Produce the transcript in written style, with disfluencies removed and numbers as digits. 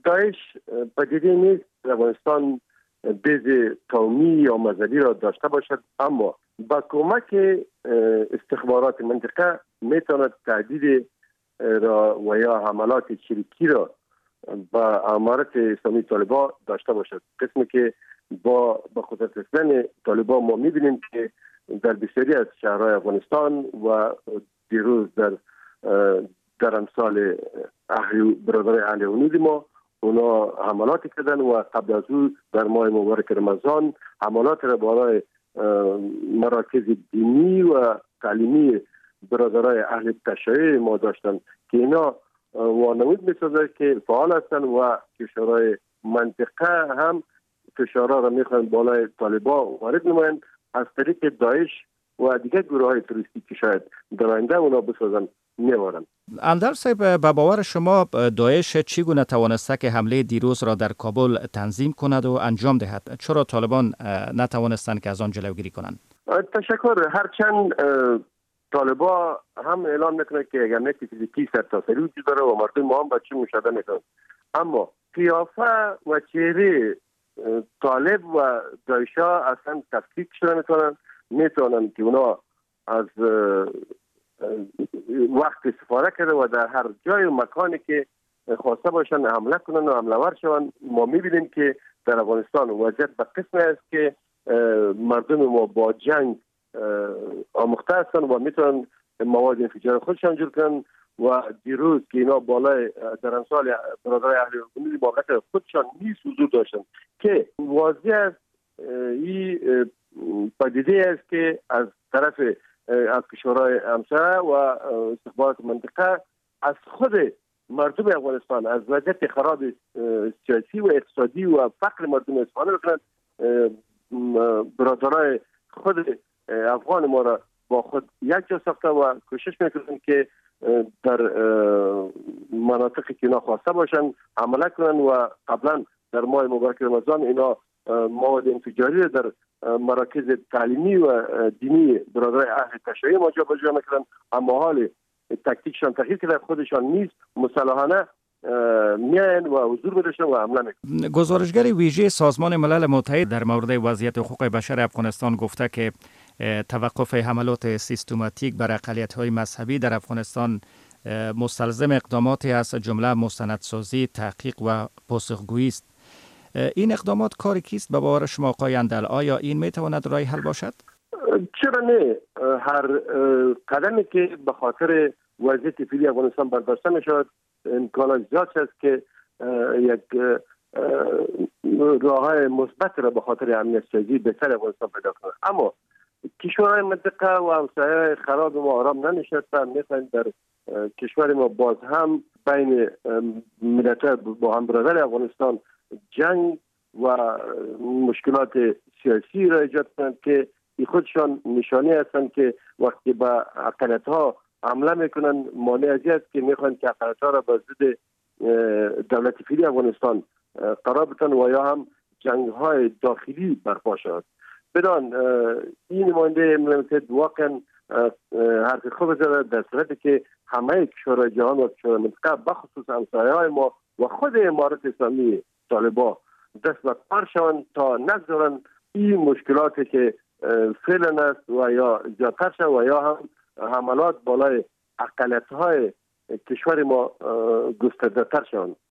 داعش پدیده نیست در افغانستان بیز قومی یا مذهبی را داشته باشد، اما با کمک استخبارات منطقه میتواند تهدید را و یا حملات چریکی را با امارت اسلامی طالبان داشته باشد. قسمی که با قدرت رسیدن طالبان ما میبینیم که در بسیاری از شهرهای افغانستان و دیروز در امثال برادران اهل حدود ما اونا حملات کردن و قبل از او در ماه مبارک رمضان حملات را بالای مراکز دینی و تعلیمی برادرای اهل تشیع ما داشتن که اینا وانمود می‌سازد که فعال هستند و کشورهای منطقه هم فشارها را میخوان بالای طالبان وارد نمایند از طریق داعش و دیگر گروه های توریستی که شاید در آینده اونا بسازن میوارند. اندر صاحب، به باور شما داعش چگونه توانسته که حمله دیروز را در کابل تنظیم کند و انجام دهد؟ چرا طالبان نتوانستند که از آن جلوگیری کنند؟ تشکر. هرچند طالبان هم اعلان میکنه که اگر فیزیکی سرتاسری وجود داره و مردم ما هم بچه مشاهده میکنن، اما قیافه و چهره طالب و داعشا اصلا تفکیک شده میتونن که اونا از وقت استفاده کرده و در هر جای و مکانی که خواسته باشن حمله کنن و حمله ور شون. ما میبینیم که در افغانستان وضعیت به قسم است که مردم ما با جنگ آموخته هستن و میتونن مواد انفجار خودشان جور کنن و دیروز که اینا بالای در امثال برادرای اهل حدود موقعیت خودشان نیز حضور داشتن که واضح است این پدیده است که از طرف از کشورهای همسایه و استخبارات منطقه از خود مردم افغانستان از وضعیت خراب سیاسی و اقتصادی و فقر مردم استفاده میکنند. برادرای خود افغان ما را با خود یک جا ساخته و کوشش میکنند که در مناطقی که اینا خواسته باشند حمله کنند و قبلا در ماه مبارک رمضان اینا مواد انفجاری در مراکز تعلیمی و دینی برادرای اهل تشیع ما جابجا میکنن، اما حال تکتیکشان تغییر کرده، خودشان نیز مسلحانه میاین و حضور میداشتن و حمله میکنن. گزارشگر ویژه سازمان ملل متحد در مورد وضعیت حقوق بشر افغانستان گفته که توقف حملات سیستماتیک بر اقلیت‌های مذهبی در افغانستان مستلزم اقداماتی از جمله مستندسازی، تحقیق و پاسخگویی است. این اقدامات کار کیست به باور شما آقای اندل؟ آیا این میتواند راه حل باشد؟ چرا نه؟ هر قدمی که به خاطر وضعیت فعلی افغانستان برداشته میشود امکانات زیاد است که یک راههای مثبت را به خاطر امنیت سازی بهتر افغانستان پیدا کنه. اما کشورهای منطقه و همسایه‌های خراب ما آرام ننشستند، میخواهند در کشور ما باز هم بین ملت‌های با هم برادر افغانستان جنگ و مشکلات سیاسی را ایجاد کنند که خودشان نشانی هستند که وقتی به اقلیت‌ها حمله میکنن مانع از است که میخوان که اقلیت‌ها را به ضد دولت فعلی افغانستان قرار بدن و یا هم جنگ‌های داخلی برپا شود. بدان این نماینده ملل متحد واقعا حرف خوب زده در صورتی که همه کشورهای جهان و کشورهای منطقه بخصوص همسایه‌های ما و خود امارت اسلامی طالبان دست به کار شوند تا نگذارن این مشکلاتی که فعلا است و یا زیادتر شود و یا هم حملات بالای اقلیت‌های کشور ما گسترده‌تر شوند.